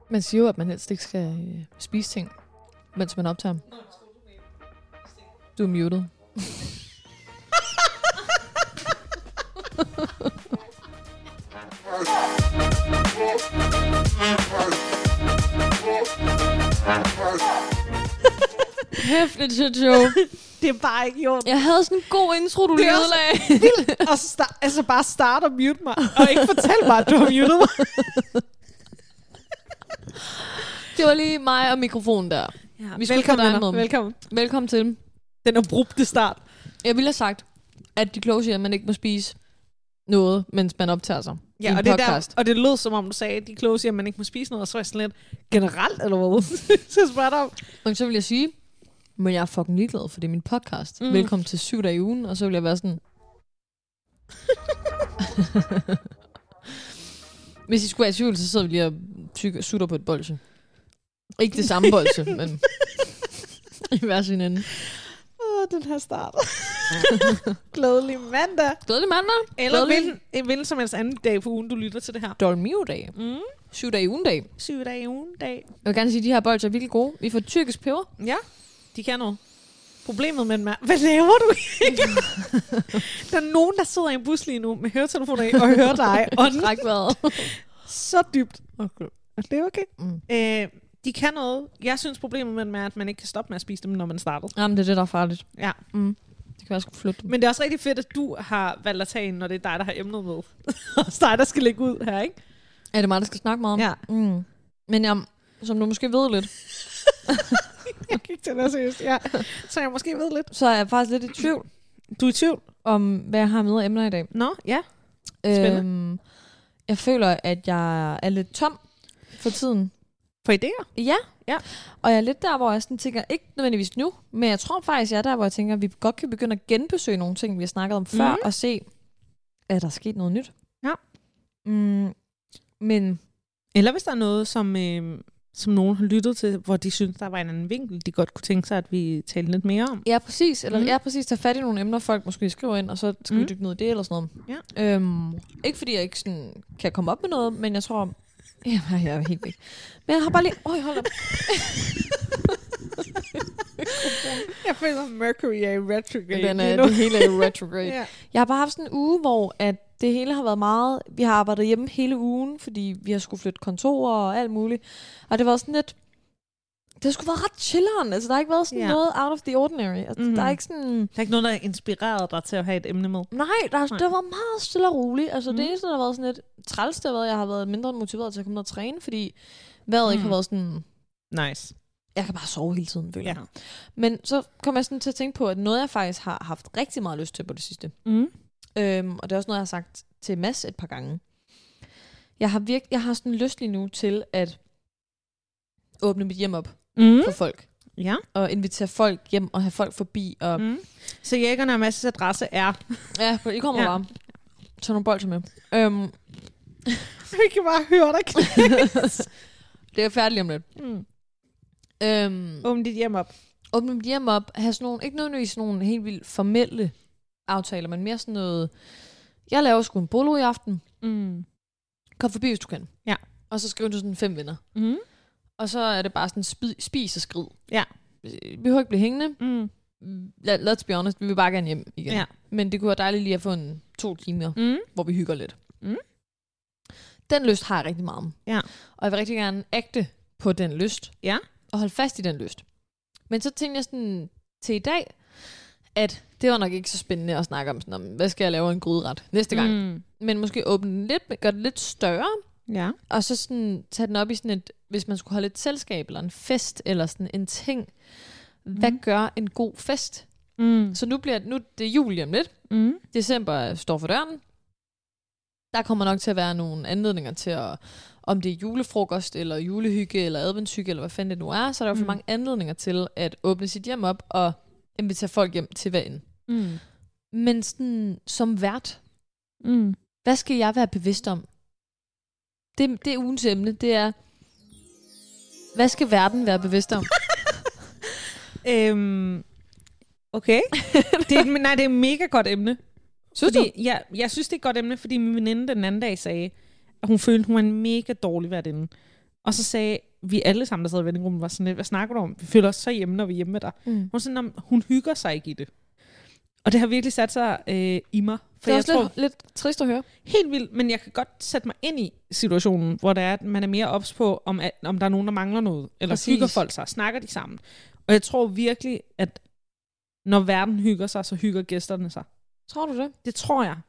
Man siger jo, at man helst ikke skal spise ting, mens man optager. Du er muted. Hæftigt shit show. Det er bare ikke gjort. Jeg havde sådan en god intro, du lige ødelagde. Vildt. Og bare starte og mute mig. Og ikke fortælle mig, at du har muted mig. Det var lige mig og mikrofonen der. Ja, Vi velkommen, velkommen til. Den abrupte start. Jeg ville have sagt, at de kloge siger, at man ikke må spise noget, mens man optager sig. Ja, og det, og det lød som om du sagde, at de kloge siger, at man ikke må spise noget, og så er jeg sådan lidt generelt, eller hvad? Så jeg spørger dig om. Og så vil jeg sige, men jeg er fucking ligeglad, for det er min podcast. Velkommen til 7 dage i ugen, og så vil jeg være sådan... Hvis I skulle være i tvivl, så sidder vi lige og sutter på et bolsje. Ikke det samme bolsje, men i hver sin ende. Den her start. Glædelig mandag. Glædelig mandag. Eller hvilken som helst anden dag på ugen, du lytter til det her. Dolmio-dag. 7 dage i ugen dag. 7 dage i ugen dag. Jeg vil gerne sige, at de her bolsjer er virkelig gode. Vi får tyrkisk peber. Ja, de kan noget. Problemet med dem er, hvad laver du ikke? Der er nogen, der sidder i en bus lige nu med høretelefoner i og hører dig. Og træk vejret. Så dybt. Okay. Det er okay. De kan noget. Jeg synes, problemet med dem er, at man ikke kan stoppe med at spise dem, når man starter. Jamen, det er det, der er farligt. Ja. Det kan være, skulle flytte dem. Men det er også rigtig fedt, at du har valgt at tage en, når det er dig, der har emnet med. Og dig, der skal lægge ud her, ikke? Ja, det er mig, der skal snakke meget om. Ja. Men som du måske ved lidt... Jeg kan ikke tage det seriøst. Ja. Så jeg måske ved lidt. Så er jeg faktisk lidt i tvivl. Du er i tvivl? Om, hvad jeg har med af emner i dag. Nå, ja. Spændende. Jeg føler, at jeg er lidt tom for tiden. For idéer? Ja. Og jeg er lidt der, hvor jeg sådan tænker, ikke nødvendigvis nu, men jeg tror faktisk, jeg er der, hvor jeg tænker, at vi godt kan begynde at genbesøge nogle ting, vi har snakket om før, og se, at der er sket noget nyt. Ja. Men... Eller hvis der er noget, som nogen har lyttet til, hvor de synes, der var en anden vinkel, de godt kunne tænke sig, at vi talte lidt mere om. Ja, præcis. Eller præcis tage fat i nogle emner, folk måske skriver ind, og så skal vi dykke ned i det, eller sådan noget. Ja. Ikke fordi jeg ikke sådan kan komme op med noget, men jeg tror... Ja, jeg er helt væk. Men jeg har bare lige... hold op. Jeg føler, Mercury er i retrograde. Det hele er i retrograde. Ja. Jeg har bare haft sådan en uge, hvor at det hele har været meget... Vi har arbejdet hjemme hele ugen, fordi vi har skulle flytte kontorer og alt muligt. Og det var sådan lidt... Det har sgu været ret chilleren. Altså, der har ikke været sådan noget out of the ordinary. Altså, der er ikke sådan... Der er ikke noget, der inspireret dig til at have et emne med? Nej, det har været meget stille og roligt. Altså, det eneste, der har været sådan lidt træls, det har været, at jeg har været mindre motiveret til at komme ned og træne, fordi vejret ikke har været sådan... Nice. Jeg kan bare sove hele tiden, føler jeg. Men så kom jeg sådan til at tænke på, at noget, jeg faktisk har haft rigtig meget lyst til på det sidste. Og det er også noget, jeg har sagt til Mads et par gange. Jeg har sådan lyst lige nu til at åbne mit hjem op for folk. Ja. Og invitere folk hjem og have folk forbi. Og Så Jægerne og Mads' adresse er... Ja, I kommer bare. Tag nogle bolcher med. Vi kan bare høre dig. Det er færdigt om lidt. Åbne dit hjem op. Åbne mit hjem op. Have sådan nogle, ikke nødvendigvis sådan nogle helt vildt formelle aftaler, men mere sådan noget... Jeg laver sgu en bolo i aften. Kom forbi, hvis du kan. Ja. Og så skriver du sådan 5 venner. Og så er det bare sådan spis og skrid. Ja. Vi behøver ikke blive hængende. Let's be honest, vi vil bare gerne hjem igen. Ja. Men det kunne være dejligt lige at få 2 timer, hvor vi hygger lidt. Den lyst har jeg rigtig meget om. Ja. Og jeg vil rigtig gerne ægte på den lyst. Ja. Og holde fast i den lyst. Men så tænkte jeg sådan til i dag, at det var nok ikke så spændende at snakke om, sådan, om hvad skal jeg lave en gryderet næste gang. Men måske åbne den lidt, gøre det lidt større. Ja. Og så sådan, tage den op i sådan et, hvis man skulle holde et selskab, eller en fest, eller sådan en ting. Hvad gør en god fest? Så nu det er jul om lidt. December står for døren. Der kommer nok til at være nogle anledninger til at, om det er julefrokost, eller julehygge, eller adventshygge, eller hvad fanden det nu er, så er der jo for mange anledninger til at åbne sit hjem op, og invitere folk hjem til hver ende. Men sådan, som vært, hvad skal jeg være bevidst om? Det er ugens emne, det er, hvad skal verden være bevidst om? Okay. Det er et mega godt emne. Synes du? Jeg synes, det er et godt emne, fordi min veninde den anden dag sagde, at hun følte, hun var en mega dårlig værtinde. Og så sagde vi alle sammen, der sad i vennegruppen, var sådan lidt, hvad snakker du om? Vi føler os så hjemme, når vi er hjemme med dig. Hun sådan, hun hygger sig ikke i det. Og det har virkelig sat sig i mig. For det er også lidt trist at høre. Helt vildt, men jeg kan godt sætte mig ind i situationen, hvor det er, at man er mere ops på, om der er nogen, der mangler noget. Eller hygger folk sig, snakker de sammen. Og jeg tror virkelig, at når verden hygger sig, så hygger gæsterne sig. Tror du det? Det tror jeg.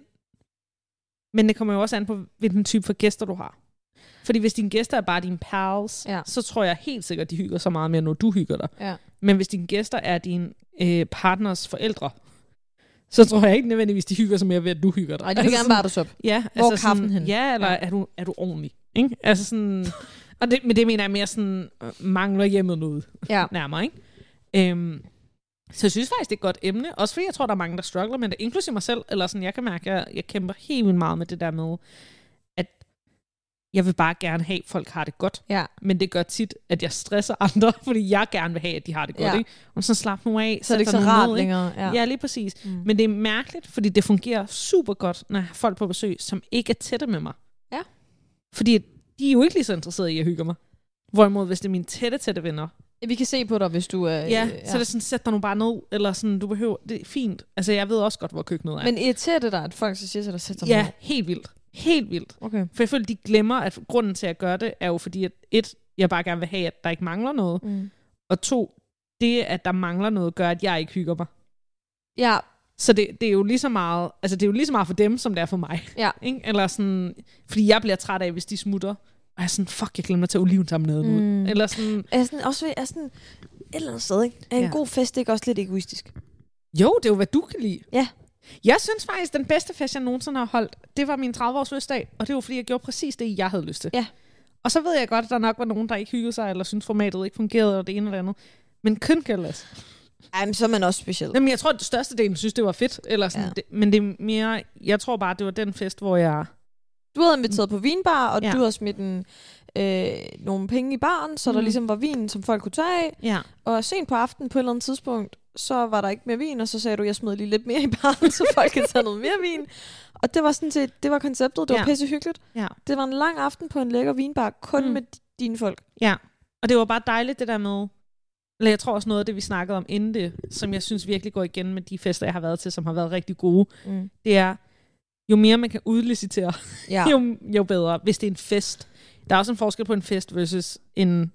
Men det kommer jo også an på, hvilken type for gæster du har. Fordi hvis dine gæster er bare dine pals, så tror jeg helt sikkert, at de hygger så meget mere, når du hygger dig. Ja. Men hvis dine gæster er din partners forældre, så tror jeg ikke nødvendigvis, de hygger så mere ved, at du hygger dig. Nej, det vil gerne bare op. Ja, hvor er kaffen hen? Ja, eller er du ordentlig? Ikke? Altså sådan, men det mener jeg mere sådan, mangler hjemmet noget nærmere. Ikke? Så jeg synes faktisk, det er et godt emne. Også fordi jeg tror, der er mange, der struggler med det. Inklusive mig selv. Eller sådan, jeg kan mærke, at jeg kæmper helt vildt meget med det der med, at jeg vil bare gerne have, at folk har det godt. Ja. Men det gør tit, at jeg stresser andre, fordi jeg gerne vil have, at de har det godt. Ikke? Og så slap nu af. Så er det ikke så rart længere. Ja, lige præcis. Men det er mærkeligt, fordi det fungerer super godt, når jeg har folk på besøg, som ikke er tætte med mig. Ja. Fordi de er jo ikke lige så interesserede i at hygge mig. Hvorimod, hvis det er mine tætte venner. Vi kan se på dig, hvis du er... så er det sådan, sæt dig nu bare ned, eller sådan, du behøver... Det er fint. Altså, jeg ved også godt, hvor køkkenet er. Men irriterer det dig, at folk så siger til dig, sæt dig ned? Ja, helt vildt. Helt vildt. Okay. For jeg føler, de glemmer, at grunden til at gøre det, er jo fordi, at jeg bare gerne vil have, at der ikke mangler noget. Og 2, det, at der mangler noget, gør, at jeg ikke hygger mig. Ja. Så det er jo lige så meget... Altså, det er jo lige så meget for dem, som det er for mig. Ja. Ikke? Eller sådan... Fordi jeg bliver træt af, hvis de smutter. Og jeg er sådan, fuck, jeg glemmer at tage oliventærmen ud. Eller sådan... Er sådan et eller andet sted, ikke? Er en god fest ikke også lidt egoistisk? Jo, det er jo, hvad du kan lide. Ja. Jeg synes faktisk, den bedste fest, jeg nogensinde har holdt, det var min 30-års fødselsdag. Og det var, fordi jeg gjorde præcis det, jeg havde lyst til. Ja. Og så ved jeg godt, at der nok var nogen, der ikke hyggede sig, eller synes formatet ikke fungerede, eller det ene eller andet. Men kun kældes. Ej, så er man også speciel. Jamen, jeg tror, at det største del synes, det var fedt. Eller sådan, men det er mere... Jeg tror bare, det var den fest, hvor jeg... Du havde inviteret på vinbar, og du havde smidt nogle penge i baren, så der ligesom var vin, som folk kunne tage af. Ja. Og sent på aftenen på et eller andet tidspunkt, så var der ikke mere vin, og så sagde du, jeg smed lige lidt mere i baren, så folk kan tage noget mere vin. Og det var sådan set, det var konceptet, det var pisse hyggeligt. Ja. Det var en lang aften på en lækker vinbar, kun med dine folk. Ja, og det var bare dejligt det der med, eller jeg tror også noget af det, vi snakkede om inden det, som jeg synes virkelig går igen med de fester, jeg har været til, som har været rigtig gode, det er, jo mere man kan udlicitere, jo bedre, hvis det er en fest. Der er også en forskel på en fest versus en...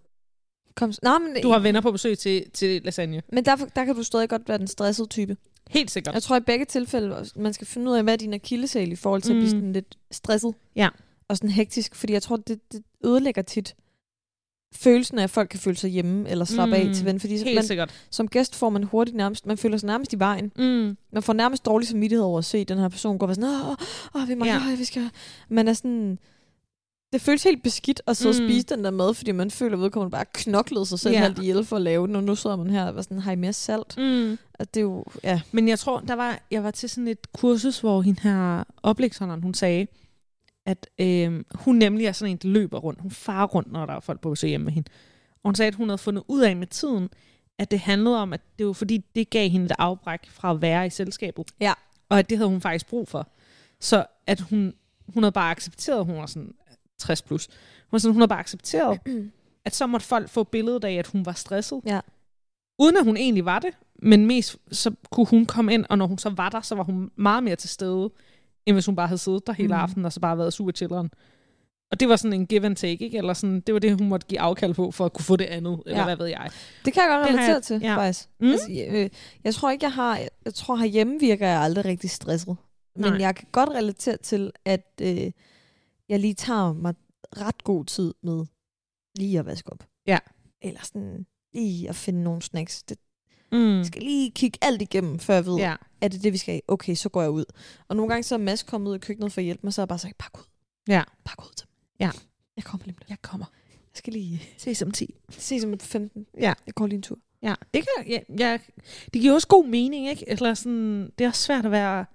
du har venner på besøg til lasagne. Men der kan du stadig godt være den stressede type. Helt sikkert. Jeg tror i begge tilfælde, man skal finde ud af, hvad er din akilleshæl i forhold til at blive sådan lidt stresset. Ja. Og sådan hektisk, fordi jeg tror, det ødelægger tit følelsen af, at folk kan føle sig hjemme eller slappe af til ven. Fordi som gæst får man hurtigt nærmest, man føler sig nærmest i vejen. Man får nærmest dårlig samvittighed over at se den her person gå og være sådan, vi mangler, vi skal... Man er sådan... Det føles helt beskidt at sidde og spise den der mad, fordi man føler, at vedkommende bare knoklede sig selv halvt ihjel for at lave den, og nu sidder man her og var sådan, har I mere salt? At det er jo, Men jeg tror, jeg var til sådan et kursus, hvor hende her oplægsholderen, hun sagde, at hun nemlig er sådan en, der løber rundt. Hun farer rundt, når der er folk på besøg hjemme med hende. Og hun sagde, at hun havde fundet ud af med tiden, at det handlede om, at det var fordi, det gav hende et afbræk fra at være i selskabet. Ja. Og at det havde hun faktisk brug for. Så at hun havde bare accepteret, hun var sådan 60 plus. Hun havde bare accepteret, at så måtte folk få billedet af, at hun var stresset. Ja. Uden at hun egentlig var det. Men mest så kunne hun komme ind, og når hun så var der, så var hun meget mere til stede, end hvis hun bare havde siddet der hele aftenen, og så bare været super chilleren. Og det var sådan en give and take, ikke? Eller sådan, det var det, hun måtte give afkald på, for at kunne få det andet, eller hvad ved jeg. Det kan jeg godt relatere til, faktisk. Altså, jeg tror ikke, jeg tror herhjemme virker jeg aldrig rigtig stresset. Men jeg kan godt relatere til, at jeg lige tager mig ret god tid med lige at vaske op. Ja. Eller sådan lige at finde nogle snacks. Jeg skal lige kigge alt igennem, før jeg ved, er det vi skal have? Okay, så går jeg ud. Og nogle gange så er Mads kommet ud i køkkenet for at hjælpe mig, så har jeg bare sagt, pak ud. Ja. Pak ud til mig. Ja. Jeg kommer lige. Jeg kommer. Jeg skal lige ses om 10. Ses om 15. Ja. Jeg går lige en tur. Ja. Det kan det giver også god mening, ikke? Eller sådan, det er også svært at være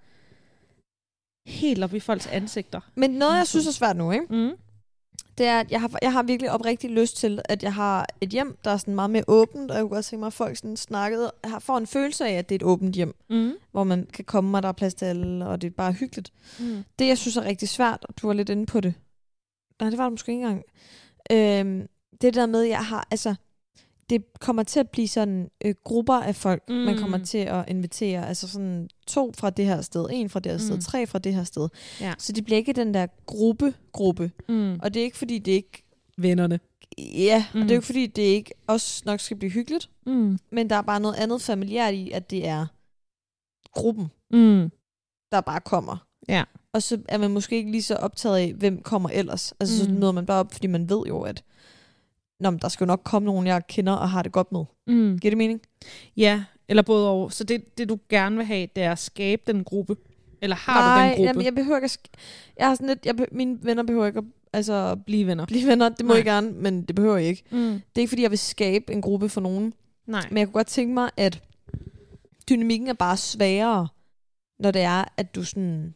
helt op i folks ansigter. Men noget, jeg synes er svært nu, ikke? Det er, at jeg har virkelig oprigtigt lyst til, at jeg har et hjem, der er sådan meget mere åbent, og jeg kunne godt tænke mig, at folk sådan snakkede, får en følelse af, at det er et åbent hjem, hvor man kan komme, og der er plads til alle, og det er bare hyggeligt. Det, jeg synes er rigtig svært, og du var lidt inde på det. Nej, det var det måske ikke engang. Det der med, jeg har, altså, det kommer til at blive sådan grupper af folk, man kommer til at invitere. Altså sådan 2 fra det her sted, 1 fra det her sted, 3 fra det her sted. Ja. Så det bliver ikke den der gruppe. Og det er ikke, fordi det ikke... Vennerne. Ja, og det er jo ikke, fordi det ikke også nok skal blive hyggeligt. Men der er bare noget andet familiært i, at det er gruppen, der bare kommer. Ja. Og så er man måske ikke lige så optaget af, hvem kommer ellers. Altså så møder man bare op, fordi man ved jo, at der skal jo nok komme nogen, jeg kender og har det godt med. Giver det mening? Ja, eller både og. Så det du gerne vil have, det er at skabe den gruppe? Eller har du den gruppe? Nej, jeg behøver ikke jeg har sådan lidt, mine venner behøver ikke at blive venner. Det må jeg gerne, men det behøver jeg ikke. Det er ikke, fordi jeg vil skabe en gruppe for nogen. Nej. Men jeg kunne godt tænke mig, at dynamikken er bare sværere, når det er, at du sådan...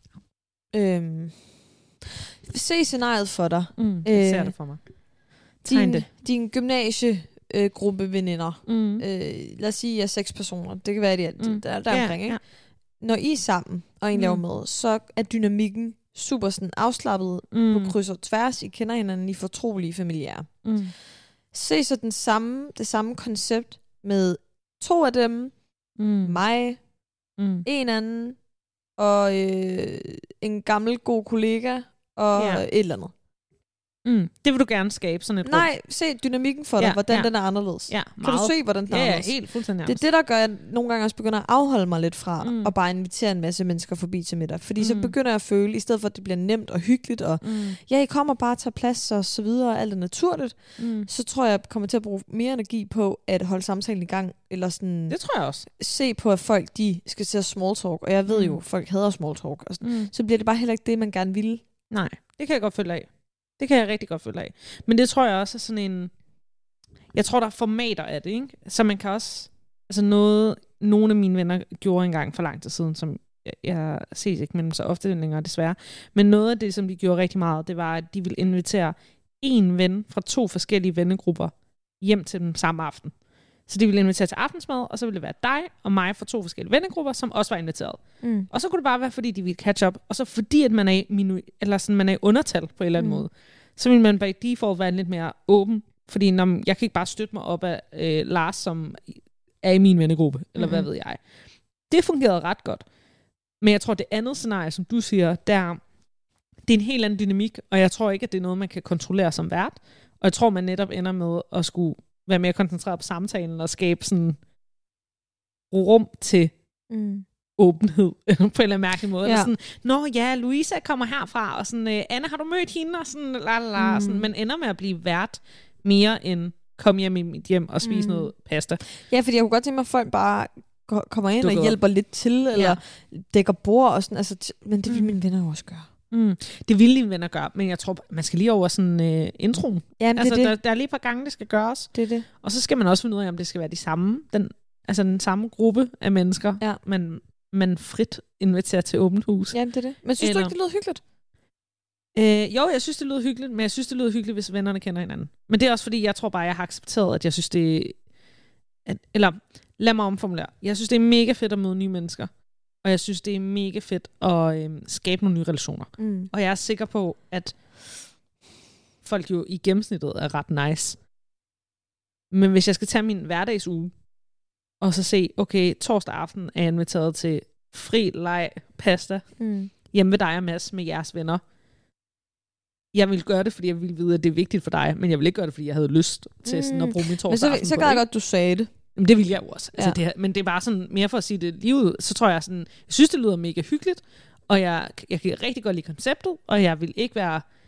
se scenariet for dig. Jeg ser det for mig. Din gymnasiegruppe veninder. Lad os sige, at I er 6 personer. Det kan være, at der omkring. Ikke? Når I er sammen, og I laver med, så er dynamikken super sådan afslappet på kryds og tværs. I kender hinanden, I fortrolige familiære. Se så det samme koncept med 2 af dem, mig, en anden, og en gammel god kollega, og et eller andet. Det vil du gerne skabe, sådan et rum. Nej, se dynamikken for dig, hvordan den er anderledes. Ja, kan du se, hvordan den er anderledes? Ja, helt fuldstændig. Det er det, der gør, at jeg nogle gange også begynder at afholde mig lidt fra, og bare invitere en masse mennesker forbi til middag. Fordi så begynder jeg at føle, i stedet for at det bliver nemt og hyggeligt, og I kommer bare og tager plads og så videre, og alt er naturligt, så tror jeg kommer til at bruge mere energi på at holde samtalen i gang, eller sådan... Det tror jeg også. Se på, at folk, de skal til at small talk, og jeg ved jo, folk hader small talk, og sådan. Så bliver det bare heller ikke det, man gerne vil. Nej, det kan jeg godt følge af. Det kan jeg rigtig godt følge af. Men det tror jeg også er sådan en... Jeg tror, der er formater af det, ikke? Så man kan også... Altså nogle af mine venner gjorde engang for lang tid siden, som jeg ses ikke med dem så ofte længere, desværre. Men noget af det, som de gjorde rigtig meget, det var, at de ville invitere en ven fra 2 forskellige vennegrupper hjem til dem samme aften. Så de ville invitere til aftensmad, og så ville det være dig og mig fra 2 forskellige vennegrupper, som også var inviteret. Og så kunne det bare være, fordi de ville catch up, og så fordi, at man er eller sådan, man er i undertal på en eller anden måde, så vil man by default være lidt mere åben, fordi jeg kan ikke bare støtte mig op af Lars, som er i min vennegruppe, eller hvad ved jeg. Det fungerede ret godt. Men jeg tror, det andet scenarie, som du siger, det er en helt anden dynamik, og jeg tror ikke, at det er noget, man kan kontrollere som vært. Og jeg tror, man netop ender med at skulle være mere koncentreret på samtalen og skabe sådan rum til åbenhed på en eller anden mærkelig måde. Ja. Eller sådan, nå ja, Louisa kommer herfra, og sådan, Anna, har du mødt hende? Og sådan, sådan, man ender med at blive vært mere end kom hjem i mit hjem og spise noget pasta. Ja, fordi jeg kunne godt tænke mig, at folk bare kommer ind og hjælper lidt til, eller dækker bord og sådan, altså, men det vil mine venner også gøre. Det vil dine venner gøre, men jeg tror, man skal lige over sådan introen. Jamen, altså, det. Der er lige et par gange, det skal gøres. Det er det. Og så skal man også finde ud af, om det skal være de samme, den samme gruppe af mennesker, man frit inviterer til åbent hus. Jamen, det er det. Men synes du ikke, det lyder hyggeligt? Jo, jeg synes, det lyder hyggeligt, men jeg synes, det lyder hyggeligt, hvis vennerne kender hinanden. Men det er også fordi, jeg tror bare, jeg har accepteret, at jeg synes, det... Eller lad mig omformulere. Jeg synes, det er mega fedt at møde nye mennesker. Og jeg synes, det er mega fedt at skabe nogle nye relationer. Og jeg er sikker på, at folk jo i gennemsnittet er ret nice. Men hvis jeg skal tage min hverdagsuge, og så se, okay, torsdag aften er jeg inviteret til fri leg, pasta, hjemme ved dig og Mads med jeres venner. Jeg vil gøre det, fordi jeg ville vide, at det er vigtigt for dig, men jeg vil ikke gøre det, fordi jeg havde lyst til sådan at bruge min torsdag aften. Men så gad jeg godt, du sagde det. Jamen, det vil jeg jo også. Altså, men det er bare sådan, mere for at sige det lige ud, så tror jeg sådan, jeg synes, det lyder mega hyggeligt, og jeg kan rigtig godt lide konceptet, og jeg vil ikke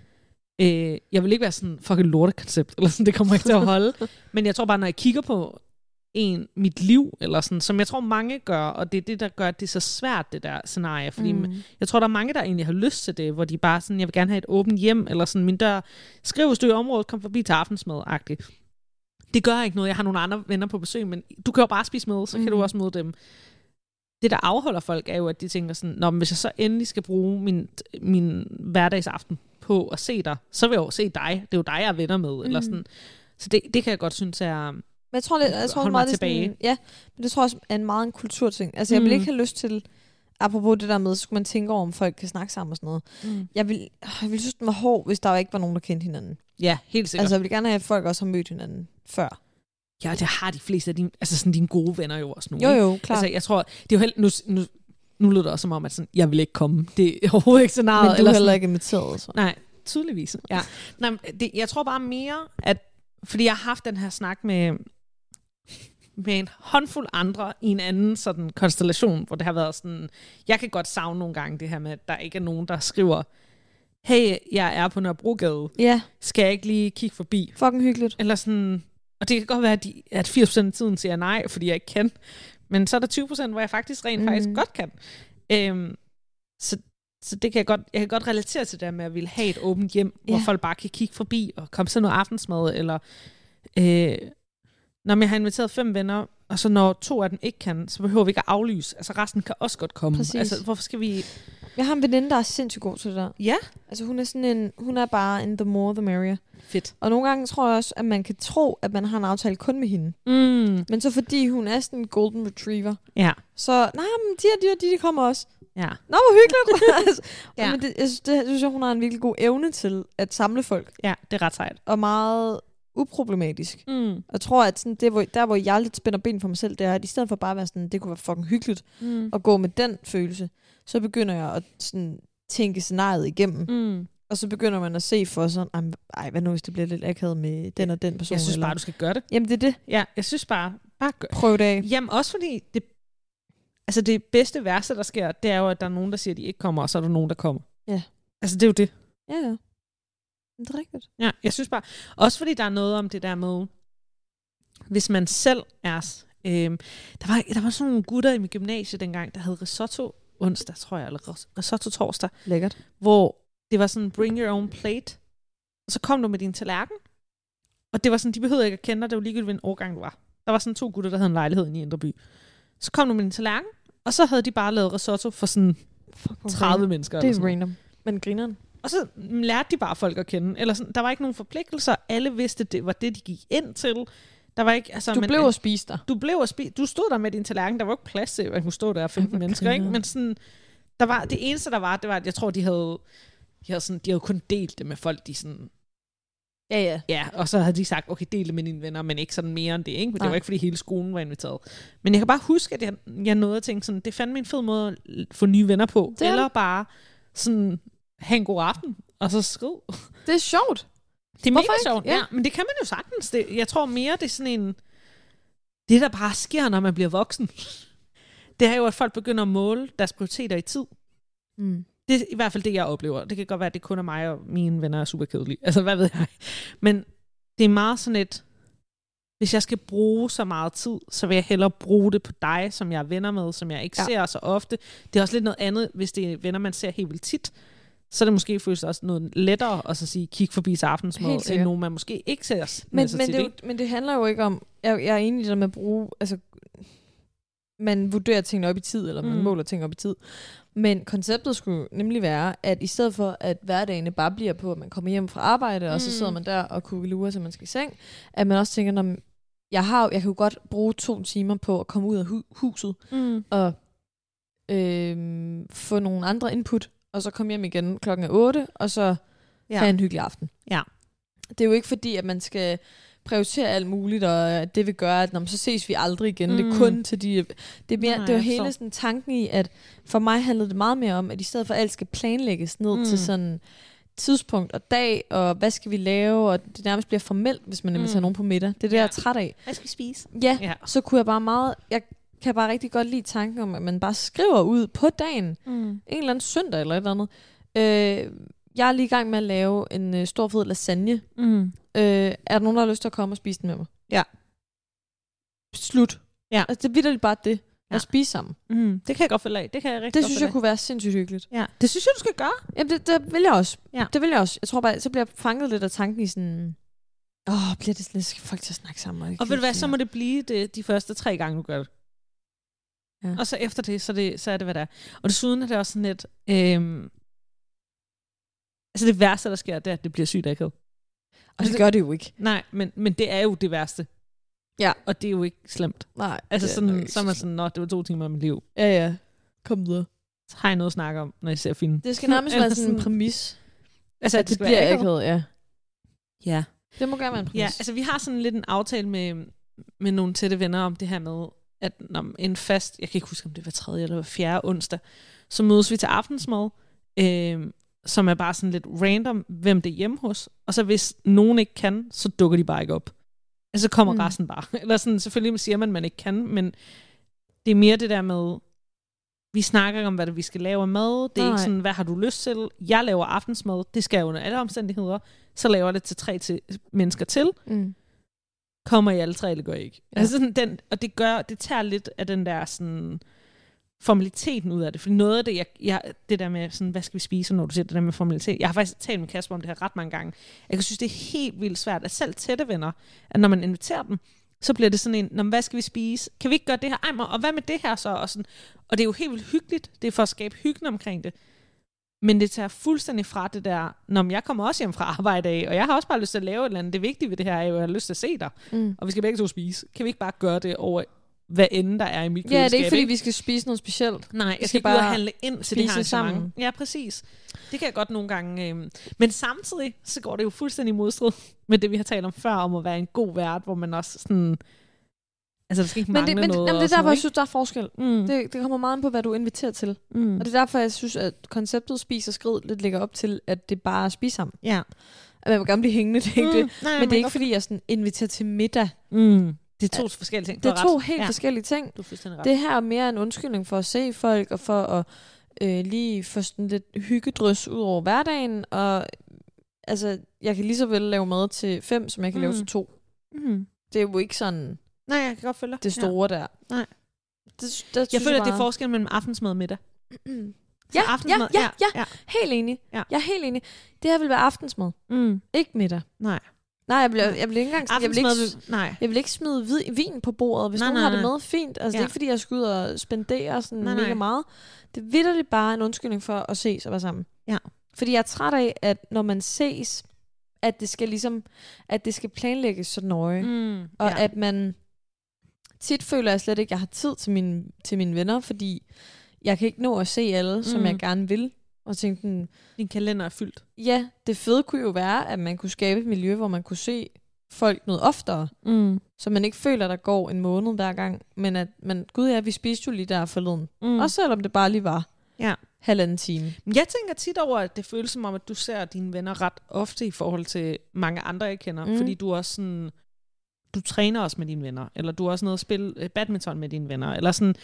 være sådan fucking lortekoncept, eller sådan, det kommer ikke til at holde. Men jeg tror bare, når jeg kigger på mit liv, eller sådan, som jeg tror mange gør, og det er det, der gør, at det er så svært, det der scenarie, fordi jeg tror, der er mange, der egentlig har lyst til det, hvor de bare sådan, jeg vil gerne have et åbent hjem, eller sådan, min dør, skriv hvis du i området, kom forbi til aftensmad-agtigt. Det gør ikke noget, jeg har nogle andre venner på besøg, men du kan jo bare spise med, så kan du også møde dem. Det, der afholder folk, er jo, at de tænker sådan, nå, men hvis jeg så endelig skal bruge min hverdagsaften på at se dig, så vil jeg jo se dig. Det er jo dig, jeg er venner med, eller sådan. Så det kan jeg godt synes er... Men jeg tror meget tilbage. Sådan, men det tror jeg også er meget en kulturting. Altså, jeg vil ikke have lyst til, apropos det der med, så skulle man tænke over, om folk kan snakke sammen og sådan noget. Jeg vil synes, den var hård, hvis der ikke var nogen, der kendte hinanden. Ja, helt sikkert. Altså, jeg vil gerne have, at folk også har mødt hinanden før. Ja, det har de fleste af dine gode venner jo også nu. Jo, klart. Altså, jeg tror, det er jo helt... Nu lyder det også som om, at sådan, jeg vil ikke komme. Det er overhovedet ikke så meget. Men du er heller ikke inviteret. Så. Nej, tydeligvis. Ja. Nej, jeg tror bare mere, at... Fordi jeg har haft den her snak med en håndfuld andre i en anden sådan konstellation, hvor det har været sådan... Jeg kan godt savne nogle gange det her med, at der ikke er nogen, der skriver... Hey, jeg er på Nørrebrogade. Ja. Skal jeg ikke lige kigge forbi? Fucking hyggeligt. Eller sådan... Og det kan godt være, at 80% af tiden siger nej, fordi jeg ikke kan. Men så er der 20%, hvor jeg faktisk faktisk godt kan. Så det kan jeg kan godt relatere til det med at ville have et åbent hjem, hvor folk bare kan kigge forbi og komme til noget aftensmad. Eller når jeg har inviteret 5 venner, og så når 2 af dem ikke kan, så behøver vi ikke at aflyse. Altså resten kan også godt komme. Præcis. Altså hvorfor skal vi... Jeg har en veninde, der er sindssygt god til det der. Ja. Altså hun er bare en the more the merrier. Fedt. Og nogle gange tror jeg også, at man kan tro, at man har en aftale kun med hende. Men så fordi hun er sådan en golden retriever, så, men de kommer også. Ja. Nå, hvor hyggeligt. Altså, men jeg synes, hun har en virkelig god evne til at samle folk. Ja, det er ret sejt. Og meget uproblematisk. Jeg tror, at sådan, der, hvor jeg lidt spænder ben for mig selv, det er, at i stedet for bare at være sådan, det kunne være fucking hyggeligt at gå med den følelse, så begynder jeg at sådan, tænke scenariet igennem. Og så begynder man at se for sådan, hvad nu hvis det bliver lidt akavet med den og den person? Jeg synes bare, du skal gøre det. Jamen, det er det. Ja, jeg synes bare gør. Prøv det af. Jamen, også fordi det bedste værste, der sker, det er jo, at der er nogen, der siger, at de ikke kommer, og så er der nogen, der kommer. Ja. Altså, det er jo det. Ja. Det er rigtigt. Ja, jeg synes bare, også fordi der er noget om det der med, hvis man selv er... der var sådan nogle gutter i mit gymnasie dengang, der havde risotto onsdag, tror jeg, eller risotto torsdag. Lækkert. Hvor det var sådan, bring your own plate. Og så kom du med din tallerken. Og det var sådan, de behøvede ikke at kende dig, det var ligegyldigt, hvilken årgang du var. Der var sådan 2 gutter, der havde en lejlighed inde i Indre By. Så kom du med din tallerken, og så havde de bare lavet risotto for sådan 30 mennesker. Det er random. Men grineren. Og så lærte de bare folk at kende. Eller sådan, der var ikke nogen forpligtelser. Alle vidste, det var det, de gik ind til. Der var ikke, altså, du blev at spise der. Du stod der med din tallerken. Der var ikke plads til, at kunne stå der 15 mennesker. Ikke? Men sådan, det eneste, der var, det var, at jeg tror, de havde kun delt det med folk, de sådan... Ja. Ja, og så havde de sagt, okay, del det med dine venner, men ikke sådan mere end det, ikke? Men det var ikke, fordi hele skolen var inviteret. Men jeg kan bare huske, at jeg nåede at tænke sådan, det fandt mig en fed måde at få nye venner på. Det eller bare sådan, have en god aften, og så skriv. Det er sjovt. Det er mega sjovt, ja. Men det kan man jo sagtens. Jeg tror mere, det er sådan en... Det, der bare sker, når man bliver voksen, det er jo, at folk begynder at måle deres prioriteter i tid. Det er i hvert fald det, jeg oplever. Det kan godt være, at det kun er mig, og mine venner er super kedelige. Altså, hvad ved jeg? Men det er meget sådan et... Hvis jeg skal bruge så meget tid, så vil jeg hellere bruge det på dig, som jeg er venner med, som jeg ikke ser så ofte. Det er også lidt noget andet, hvis det er venner, man ser helt vildt tit. Så er det måske føles også noget lettere at så sige, kig forbi til aftensmad, end nogen, man måske ikke ser men det handler jo ikke om... Jeg er enig i det med at bruge... Altså, man vurderer tingene op i tid, eller man måler ting op i tid. Men konceptet skulle nemlig være, at i stedet for, at hverdagene bare bliver på, at man kommer hjem fra arbejde, og så sidder man der og kukkelurer, så man skal i seng, at man også tænker, når jeg kan jo godt bruge 2 timer på at komme ud af huset, og få nogle andre input, og så komme hjem igen klokken 8, og så have en hyggelig aften. Ja. Det er jo ikke fordi, at man skal prioritere alt muligt, og det vil gøre, at så ses vi aldrig igen. Det er kun til de... Det er mere, det er jo hele sådan tanken i, at for mig handlede det meget mere om, at i stedet for, at alt skal planlægges ned til sådan tidspunkt og dag, og hvad skal vi lave, og det nærmest bliver formelt, hvis man inviterer nogen på middag. Det er det, jeg er træt af. Hvad skal vi spise? Ja, så kunne jeg bare meget... Jeg kan bare rigtig godt lide tanken om, at man bare skriver ud på dagen. En eller anden søndag eller et eller andet. Jeg er lige i gang med at lave en stor fed lasagne. Er der nogen, der har lyst til at komme og spise den med mig? Ja. Slut. Ja. Altså, det er vitterligt bare det. At spise sammen. Det kan jeg godt følge af. Det kan jeg rigtig det godt synes jeg kunne være sindssygt hyggeligt. Ja. Det synes jeg, du skal gøre. Jamen, det vil jeg også. Ja. Det vil jeg også. Jeg tror bare, så bliver jeg fanget lidt af tanken i sådan... bliver det lidt folk til at snakke sammen? Og ved du hvad, så må det blive det de første 3 gange, du gør det. Ja. Og så efter det, så er det, hvad det er. Og desuden er det også sådan lidt... altså det værste, der sker, det er, at det bliver sygt akavet. Og det gør det jo ikke. Nej, men det er jo det værste. Ja. Og det er jo ikke slemt. Nej. Altså sådan, så er man sådan, det var 2 timer af mit liv. Ja. Kom videre. Så har jeg noget at snakke om, når jeg ser film. Det skal nærmest være sådan en præmis. Altså, at det bliver akavet, ja. Ja. Det må gerne være en præmis. Ja, altså vi har sådan lidt en aftale med nogle tætte venner om det her med, at når en fast, jeg kan ikke huske, om det var 3. eller 4. onsdag, så mødes vi til aftensmad, som er bare sådan lidt random, hvem det er hjemme hos. Og så hvis nogen ikke kan, så dukker de bare ikke op. Altså så kommer resten bare. Eller sådan, selvfølgelig siger man ikke kan, men det er mere det der med, vi snakker om, hvad vi skal lave mad. Det er ikke sådan, hvad har du lyst til? Jeg laver aftensmad. Det skal jeg under alle omstændigheder. Så laver jeg det til 3 mennesker til. Kommer I alle 3, eller gør I ikke? Ja. Altså sådan og det tager lidt af den der sådan formaliteten ud af det. For noget af det, det der med sådan, hvad skal vi spise, når du siger det der med formalitet. Jeg har faktisk talt med Kasper om det her ret mange gange. Jeg kan synes, det er helt vildt svært, at selv tætte venner, at når man inviterer dem, så bliver det sådan en, hvad skal vi spise? Kan vi ikke gøre det her? Ej, og hvad med det her så? Og det er jo helt vildt hyggeligt. Det er for at skabe hyggen omkring det. Men det tager fuldstændig fra det der, når jeg kommer også hjem fra arbejde af, og jeg har også bare lyst til at lave et eller andet. Det vigtige ved det her er jo, at jeg har lyst til at se dig. Og vi skal begge to spise. Kan vi ikke bare gøre det over, hvad end der er i mit køleskab? Ja, det er ikke fordi, vi skal spise noget specielt. Nej, jeg skal bare ud og handle ind til det her sammen. Ja, præcis. Det kan jeg godt nogle gange. Men samtidig, så går det jo fuldstændig modstrid med det, vi har talt om før, om at være en god vært, hvor man også sådan... Altså, der skal ikke mangle noget. Men det er derfor, jeg synes, der er forskel. Det kommer meget an på, hvad du inviterer til. Og det er derfor, jeg synes, at konceptet spis og skrid lidt ligger op til, at det bare er spise sammen. Ja. At man vil gerne blive hængende, det er ikke det. Nej, men det er ikke, fordi jeg sådan inviterer til middag. Det er 2 forskellige ting. Det er 2 helt forskellige ting. Det her er mere en undskyldning for at se folk, og for at lige få sådan lidt hyggedrys ud over hverdagen. Og altså, jeg kan lige så vel lave mad til 5, som jeg kan lave til 2. Det er jo ikke sådan... Nej, jeg kan godt følge det store der. Nej. Jeg føler, at det er forskel mellem aftensmad og middag. Ja. Helt enig. Ja. Jeg er helt enig. Det her vil være aftensmad. Ikke middag. Nej, jeg vil ikke engang... Jeg vil ikke smide vin på bordet. Hvis nogen har det med, fint. Altså, det er ikke, fordi jeg skal ud og spendere sådan mega meget. Det er vitterligt bare en undskyldning for at ses og være sammen. Ja. Fordi jeg er træt af, at når man ses, at det skal at det skal planlægges så nøje. Og at man... Tit føler jeg slet ikke, at jeg har tid til mine venner, fordi jeg kan ikke nå at se alle, som jeg gerne vil. Og tænke, din kalender er fyldt. Ja, det fede kunne jo være, at man kunne skabe et miljø, hvor man kunne se folk noget oftere. Så man ikke føler, at der går en måned hver gang. Men at vi spiste jo lige der forleden. Også selvom det bare lige var 1,5 time. Jeg tænker tit over, at det føles som om, at du ser dine venner ret ofte i forhold til mange andre, jeg kender. Fordi du også sådan... Du træner også med dine venner, eller du er også nede og spille badminton med dine venner, eller sådan,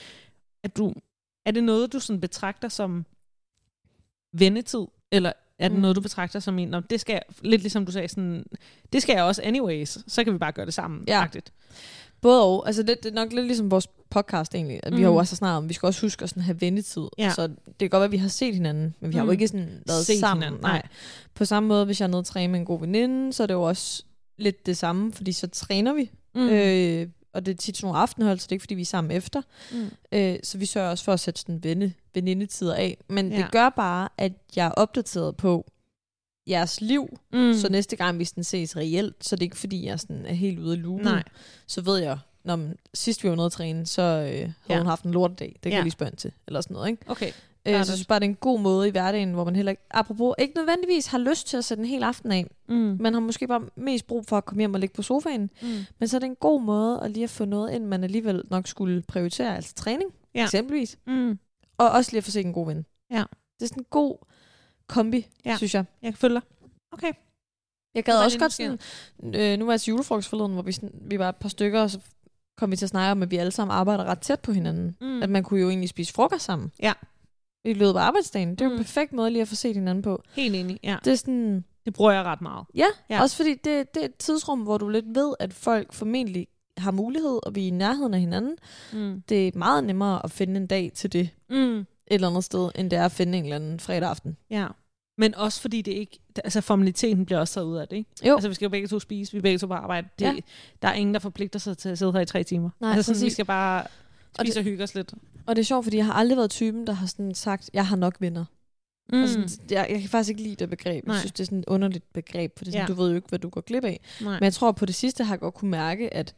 er det noget, du sådan betragter som vennetid, eller er det noget, du betragter som en, det skal jeg, lidt ligesom du sagde, sådan, det skal jeg også anyways, så kan vi bare gøre det sammen. Ja. Både og, altså det er nok lidt ligesom vores podcast egentlig, at vi har jo også snart om, vi skal også huske at sådan have vennetid, så det kan godt være, at vi har set hinanden, men vi har jo ikke sådan været sammen. Hinanden. Nej. På samme måde, hvis jeg er nede og træne med en god veninde, så er det jo også lidt det samme, fordi så træner vi, og det er tit sådan nogle aftenhold, så det er ikke, fordi vi er sammen efter. Så vi sørger også for at sætte sådan venindetider af. Men det gør bare, at jeg er opdateret på jeres liv, så næste gang vi sådan ses reelt, så det er ikke, fordi jeg sådan er helt ude af loopen. Så ved jeg, når sidst vi var nede at træne, så havde hun haft en lortedag. Det kan jeg lige spørge til, eller sådan noget, ikke? Okay. Så jeg synes bare, det er en god måde i hverdagen, hvor man heller ikke, apropos, ikke nødvendigvis har lyst til at sætte en hel aften af. Man har måske bare mest brug for at komme hjem og ligge på sofaen. Men så er det en god måde at lige at få noget ind, man alligevel nok skulle prioritere, altså træning, eksempelvis. Og også lige at få set en god ven. Ja. Det er sådan en god kombi, synes jeg. Jeg kan følge dig. Okay. Jeg gad også godt sådan, nu var jeg til julefrokost forleden, hvor vi var et par stykker, og så kom vi til at snakke om, at vi alle sammen arbejder ret tæt på hinanden. At man kunne jo egentlig spise frokost sammen. Ja. I løbet af arbejdsdagen. Det er jo en perfekt måde lige at få set hinanden på. Helt enig, ja. Det er sådan... Det bruger jeg ret meget. Ja. Også fordi det er et tidsrum, hvor du lidt ved, at folk formentlig har mulighed, og vi er i nærheden af hinanden. Det er meget nemmere at finde en dag til det et eller andet sted, end det er at finde en eller anden fredag aften. Ja. Men også fordi det ikke... Altså formaliteten bliver også taget ud af det, ikke? Jo. Altså vi skal jo begge to spise, vi er begge to på arbejde. Der er ingen, der forpligter sig til at sidde her i 3 timer. Nej, altså sådan, vi skal bare spise og hygge os lidt. Og det er sjovt, fordi jeg har aldrig været typen, der har sådan sagt, jeg har nok venner. Altså, jeg kan faktisk ikke lide det begreb. Jeg synes, det er sådan et underligt begreb, for det sådan, du ved jo ikke, hvad du går glip af. Nej. Men jeg tror, på det sidste har jeg godt kunne mærke, at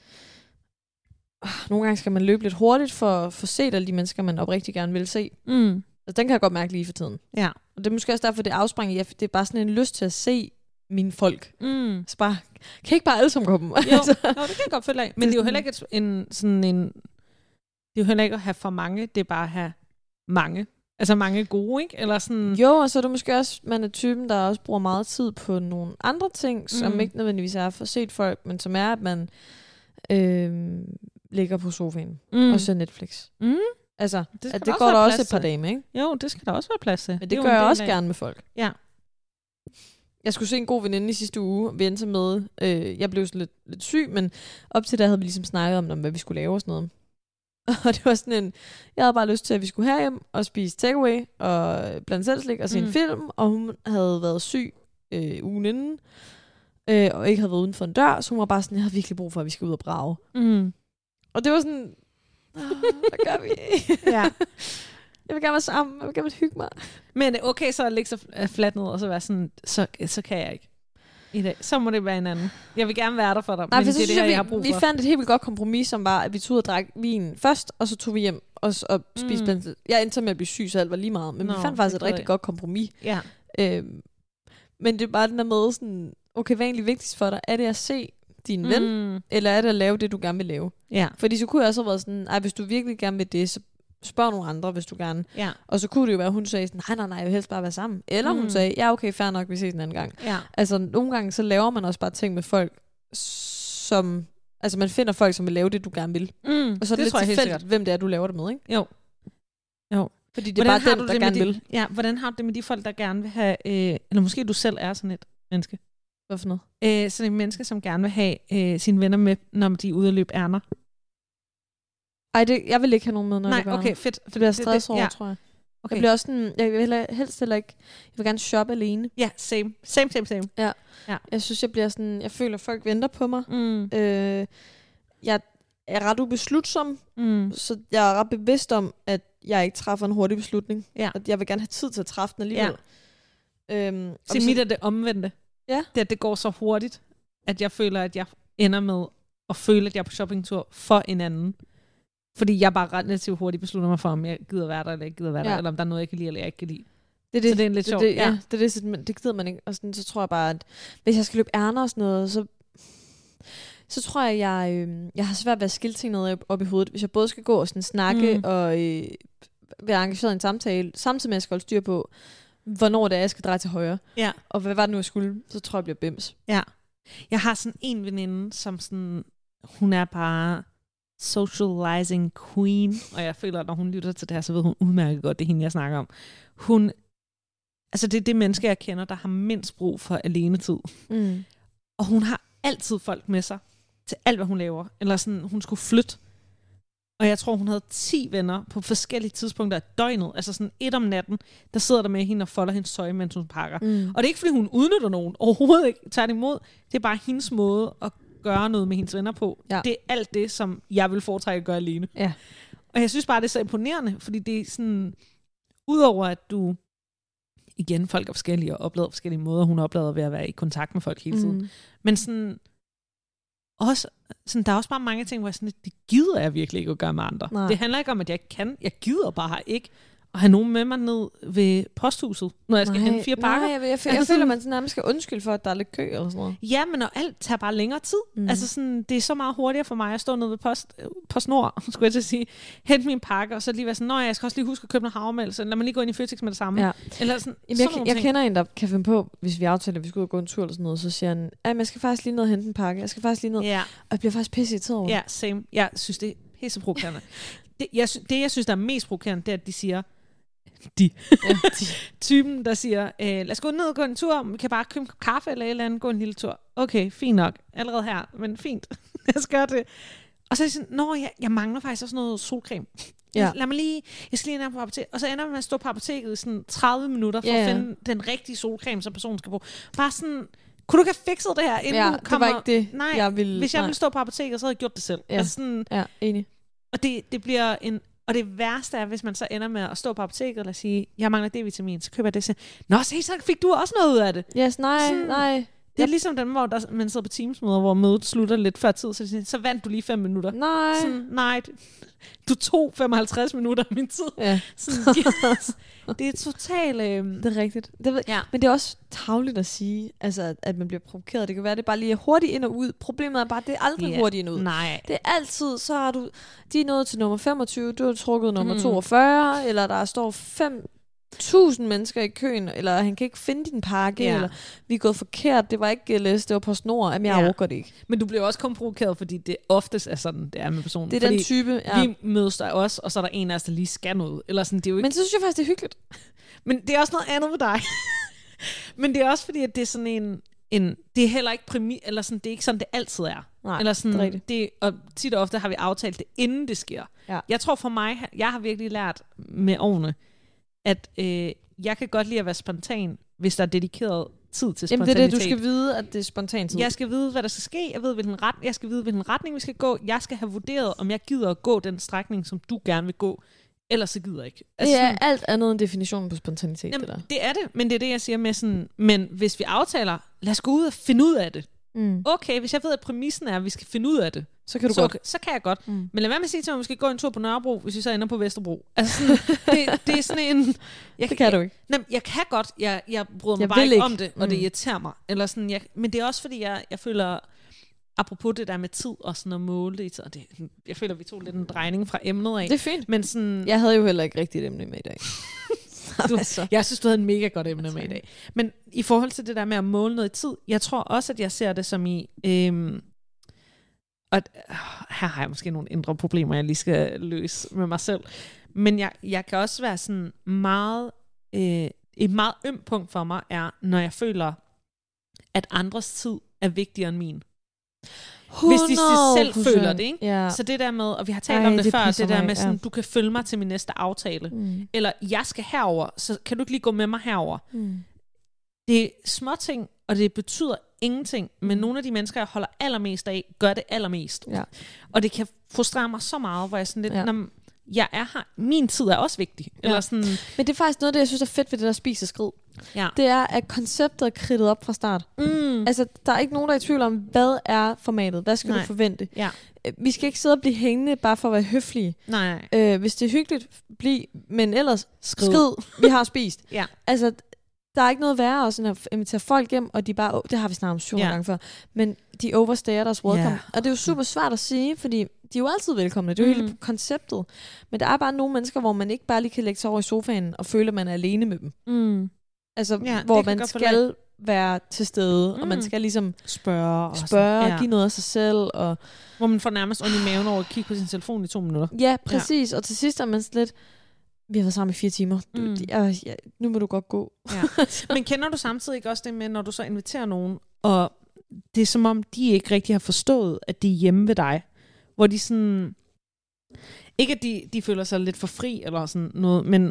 nogle gange skal man løbe lidt hurtigt for at få set alle de mennesker, man oprigtigt gerne vil se. Altså, den kan jeg godt mærke lige for tiden. Ja. Og det er måske også derfor, det afspringer i, at det er bare sådan en lyst til at se mine folk. Så bare, kan ikke bare alle sammen komme? Jo, det kan jeg godt følge af. Men det er jo heller ikke det er jo heller ikke at have for mange, det er bare at have mange. Altså mange gode, ikke? Eller sådan... Jo, og så er det måske også, man er typen, der også bruger meget tid på nogle andre ting, som ikke nødvendigvis er for set folk, men som er, at man ligger på sofaen og ser Netflix. Altså, det går der også et par dage med, ikke? Jo, det skal der også være plads til. Men det gør jeg også gerne med folk. Ja. Jeg skulle se en god veninde i sidste uge, vi endte med, jeg blev sådan lidt syg, men op til der havde vi ligesom snakket om, hvad vi skulle lave og sådan noget. Og det var sådan en, jeg havde bare lyst til, at vi skulle herhjem og spise takeaway og blandt selv slik og se en film, og hun havde været syg ugen inden, og ikke havde været uden for en dør, så hun var bare sådan, jeg har virkelig brug for, at vi skal ud og brage. Og det var sådan, hvad gør vi? Ja. Jeg vil gerne være sammen, jeg vil gerne hygge mig. Men okay, så lægge sig fladt ned og så være sådan, så kan jeg ikke i dag. Så må det være en anden. Jeg vil gerne være der for dig, men det er det her, jeg har brug for. Vi fandt et helt vildt godt kompromis, som var, at vi tog ud og drak vin først, og så tog vi hjem og spiste blandt. Jeg endte med at blive syg, så alt var lige meget. Men vi fandt faktisk et rigtig godt kompromis. Ja. Men det er bare den der med sådan, okay, hvad er egentlig vigtigst for dig? Er det at se din ven, eller er det at lave det, du gerne vil lave? Ja. Fordi så kunne jeg også have været sådan, hvis du virkelig gerne vil det, så spørg nogle andre, hvis du gerne. Ja. Og så kunne det jo være, at hun sagde sådan, nej, jeg vil helst bare være sammen. Eller hun sagde, ja okay, fair nok, vi ses en anden gang. Ja. Altså nogle gange, så laver man også bare ting med folk, som, altså man finder folk, som vil lave det, du gerne vil. Og så er det lidt tilfældigt, hvem det er, du laver det med, ikke? Jo. Fordi det er bare den, der gerne vil. Ja, hvordan har du det med de folk, der gerne vil have, eller måske du selv er sådan et menneske? Hvad for noget? Sådan et menneske, som gerne vil have sine venner med, når de er ude at løbe ærner. Ej, jeg vil ikke have nogen med, når det gør. Okay, fedt. Det bliver stress over, tror jeg. Okay. Jeg bliver også sådan, jeg vil helst heller ikke, jeg vil gerne shoppe alene. Ja, same. Ja. Jeg synes, jeg bliver sådan, jeg føler, at folk venter på mig. Jeg er ret ubeslutsom, så jeg er ret bevidst om, at jeg ikke træffer en hurtig beslutning. Ja. At jeg vil gerne have tid til at træffe den alligevel. Ja. Mit er det omvendte. Ja. Det går så hurtigt, at jeg føler, at jeg ender med at føle, at jeg er på shoppingtur for en anden. Fordi jeg bare relativt hurtigt beslutter mig for, om jeg gider være der, eller ikke gider være der, eller om der er noget, jeg kan lide, eller jeg ikke kan lide. Så det er lidt sjovt. Det gider man ikke. Og sådan, så tror jeg bare, at hvis jeg skal løbe ærner og sådan noget, så tror jeg, jeg har svært ved at skille ting noget op i hovedet. Hvis jeg både skal gå og sådan snakke og være engageret i en samtale, samtidig med at jeg skal holde styr på, hvornår det er, jeg skal dreje til højre. Ja. Og hvad var det nu, jeg skulle, så tror jeg, jeg bliver bims. Ja. Jeg har sådan en veninde, som sådan, hun er bare socializing queen, og jeg føler, at når hun lytter til det her, så ved hun udmærket godt, det er hende, jeg snakker om. Det er det menneske, jeg kender, der har mindst brug for alenetid. Og hun har altid folk med sig til alt, hvad hun laver. Eller sådan, hun skulle flytte. Og jeg tror, hun havde 10 venner på forskellige tidspunkter af døgnet. Altså sådan 1 om natten, der sidder der med hende og folder hendes tøj, mens hun pakker. Og det er ikke, fordi hun udnytter nogen. Overhovedet ikke. Tværtimod. Det er bare hendes måde at gøre noget med hendes venner på. Ja. Det er alt det, som jeg vil foretrække at gøre alene. Ja. Og jeg synes bare, det er så imponerende, fordi det er sådan, udover at du, igen, folk er forskellige og oplever forskellige måder, hun oplever ved at være i kontakt med folk hele tiden. Men sådan, også, sådan, der er også bare mange ting, hvor jeg sådan, det gider jeg virkelig ikke at gøre med andre. Nej. Det handler ikke om, at jeg ikke kan. Jeg gider bare ikke at have nogen med mig ned ved posthuset, når jeg skal hente 4 pakker. Nej, jeg føler, man sådan nærmest skal undskylde for, at der er lidt kø eller sådan noget. Ja, men når alt tager bare længere tid. Altså sådan, det er så meget hurtigere for mig at stå nede ved PostNord, skulle jeg til at sige, hente min pakke, og så lige være sådan, jeg skal også lige huske at købe noget havmælk, så lad mig lige gå ind i Føtex med det samme. Ja. Eller sådan, jeg kender en, der kan finde på, hvis vi aftaler, at vi skal ud og gå en tur eller sådan noget, så siger han, jeg skal faktisk lige ned og hente en pakke, jeg skal faktisk lige ned, og jeg bliver faktisk pisse irriteret over. Ja, same. Jeg synes, det er pisse provokerende. det, jeg synes, der er mest provokerende, det er, at de siger, typen, der siger, lad os gå ned og gå en tur, vi kan bare købe en kop kaffe eller et eller andet, gå en lille tur. Okay, fint nok, allerede her, men fint, jeg skal gøre det. Og så er de sådan, jeg mangler faktisk også noget solcreme. Lad mig lige, jeg skal lige ind på apoteket. Og så ender man med at stå på apoteket i sådan 30 minutter, for at finde den rigtige solcreme, som personen skal bruge. Bare sådan, kunne du ikke have fikset det her, inden du kommer? Det var ikke det, jeg ville. Hvis jeg ville stå på apoteket, så havde jeg gjort det selv. Ja, altså sådan, enig. Og det bliver en... Og det værste er, hvis man så ender med at stå på apoteket og sige, jeg mangler D-vitamin, så køber jeg det. Nå, se, så fik du også noget ud af det. Yes, nej. Det er ligesom den, hvor man sidder på Teams-møder, hvor mødet slutter lidt før tid, så vandt du lige 5 minutter. Nej. Sådan, nej, du tog 55 minutter af min tid. Ja. Sådan, det er totalt... Det er rigtigt. Men det er også tarveligt at sige, altså, at man bliver provokeret. Det kan være, det er bare lige hurtigt ind og ud. Problemet er bare, at det er aldrig hurtigt ind og ud. Nej. Det er altid, så har de er nået til nummer 25, du har trukket nummer 42, eller der står 5.000 mennesker i køen, eller han kan ikke finde din pakke, eller vi er gået forkert, det var ikke GLS, det var PostNord, jamen jeg overgår det ikke. Men du bliver også kun provokeret, fordi det oftest er sådan, det er med personen. Det er fordi den type, vi mødes der også, og så er der en af os, der lige skal noget. Eller sådan, det er jo ikke... Men så synes jeg faktisk, det er hyggeligt. Men det er også noget andet med dig. Men det er også fordi, at det er sådan en det er heller ikke eller sådan, det er ikke sådan, det altid er. Nej, eller sådan, det og tit og ofte har vi aftalt det, inden det sker. Ja. Jeg tror for mig, jeg har virkelig lært med årene, at jeg kan godt lide at være spontan, hvis der er dedikeret tid til spontanitet. Jamen det er det, du skal vide, at det er spontan tid. Jeg skal vide, hvad der skal ske. Jeg skal vide, hvilken retning vi skal gå. Jeg skal have vurderet, om jeg gider at gå den strækning, som du gerne vil gå. Ellers så gider jeg ikke. Altså, det er alt andet end definitionen på spontanitet. Jamen, det der. Det er det, men det er det, jeg siger med sådan, men hvis vi aftaler, lad os gå ud og finde ud af det. Okay, hvis jeg ved, at præmissen er, at vi skal finde ud af det, så kan du godt. Så kan jeg godt. Men lad være med at sige til mig, at vi skal gå en tur på Nørrebro, hvis vi så ender på Vesterbro. Altså, det er sådan en... Det kan du ikke. Jeg kan godt. Jeg bryder mig bare ikke om det, og det irriterer mig. Eller sådan, men det er også fordi, jeg føler... Apropos det der med tid og sådan at måle det, og jeg føler, vi tog lidt en drejning fra emnet af. Det er fint. Men sådan, jeg havde jo heller ikke rigtigt et emne med i dag. Jeg synes, du havde en mega godt emne med i dag. Men i forhold til det der med at måle noget i tid, jeg tror også, at jeg ser det som i... og her har jeg måske nogle indre problemer, jeg lige skal løse med mig selv. Men jeg kan også være sådan meget... et meget ømt punkt for mig er, når jeg føler, at andres tid er vigtigere end min. 100%. Hvis de selv føler det, ikke? Ja. Så det der med, og vi har talt om det før, det der med sådan, du kan følge mig til min næste aftale. Eller jeg skal herover, så kan du ikke lige gå med mig herover. Det er små ting, og det betyder ingenting, men nogle af de mennesker, jeg holder allermest af, gør det allermest. Ja. Og det kan frustrere mig så meget, hvor jeg sådan lidt, jeg er her, min tid er også vigtig. Ja. Eller sådan. Men det er faktisk noget af det, jeg synes er fedt ved det der spise skrid. Ja. Det er, at konceptet er kridtet op fra start. Altså, der er ikke nogen, der er i tvivl om, hvad er formatet? Hvad skal du forvente? Ja. Vi skal ikke sidde og blive hængende, bare for at være høflige. Nej. Hvis det er hyggeligt, men ellers skrid. Vi har spist. Ja. Altså, der er ikke noget værre også, end at invitere folk hjem, og de bare, det har vi snart om 7 gange før, men de overstayer deres welcome. Yeah. Og det er jo super svært at sige, fordi de er jo altid velkomne. Det er jo hele konceptet. Men der er bare nogle mennesker, hvor man ikke bare lige kan lægge sig over i sofaen, og føle, at man er alene med dem. Altså, hvor man skal være til stede, og man skal ligesom spørge give noget af sig selv. Og hvor man får nærmest ondt i maven over at kigge på sin telefon i 2 minutter. Ja, præcis. Og til sidst er man lidt... Vi har været sammen i 4 timer. Nu må du godt gå. Ja. Men kender du samtidig ikke også det med, når du så inviterer nogen, og det er som om, de ikke rigtig har forstået, at de er hjemme ved dig, hvor de sådan... Ikke at de føler sig lidt for fri, eller sådan noget, men...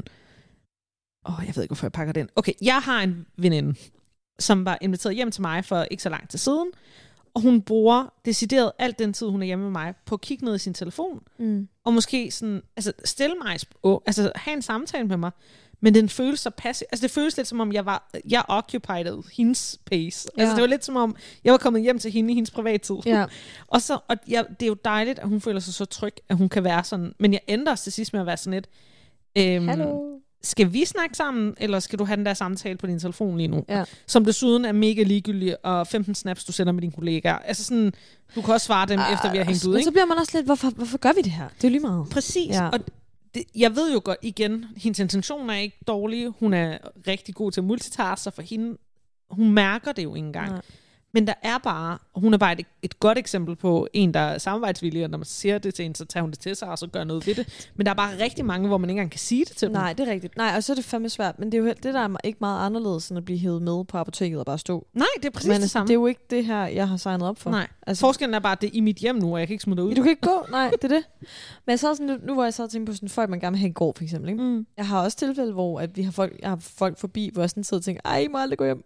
jeg ved ikke, hvorfor jeg pakker den. Okay, jeg har en veninde, som var inviteret hjem til mig for ikke så lang tid siden, og hun bruger decideret alt den tid, hun er hjemme med mig, på at kigge ned i sin telefon, og måske sådan, altså stille mig, altså have en samtale med mig, men den føles så passiv. Altså det føles lidt som om, jeg occupied hendes pace. Ja. Altså det var lidt som om, jeg var kommet hjem til hende i hendes privattid. Ja. og det er jo dejligt, at hun føler sig så tryg, at hun kan være sådan, men jeg endte også til sidst med at være sådan lidt, hallo. Skal vi snakke sammen, eller skal du have den der samtale på din telefon lige nu? Ja. Som desuden er mega ligegyldig, og 15 snaps, du sender med dine kollegaer. Altså sådan, du kan også svare dem, efter vi har hængt ud, ikke? Så bliver man også lidt, hvorfor gør vi det her? Det er jo lige meget. Præcis, og jeg ved jo godt, igen, hendes intentioner er ikke dårlige. Hun er rigtig god til at multitaske, så for hende, hun mærker det jo ikke engang. Nej. Men der er bare, hun er bare et godt eksempel på en, der er samarbejdsvillig, og når man siger det til en, så tager hun det til sig, og så gør noget ved det. Men der er bare rigtig mange, hvor man ikke engang kan sige det til dem. Nej, det er rigtigt. Nej, og så er det fandme svært. Men det er jo det, der er ikke meget anderledes, end at blive hævet med på apoteket og bare stå. Nej, det er præcis det samme. Det er jo ikke det her, jeg har signet op for. Nej, altså, forskellen er bare, at det er i mit hjem nu, og jeg kan ikke smutte ud. Du kan ikke gå, nej, det er det. Men jeg sad sådan, nu hvor jeg sad og tænkte på sådan folk, man gerne vil have i går, for eksempel. Ikke? Jeg har også tilfælde, hvor at jeg har folk forbi, hvor jeg sådan sidder og tænker, ej, I må aldrig gå hjem.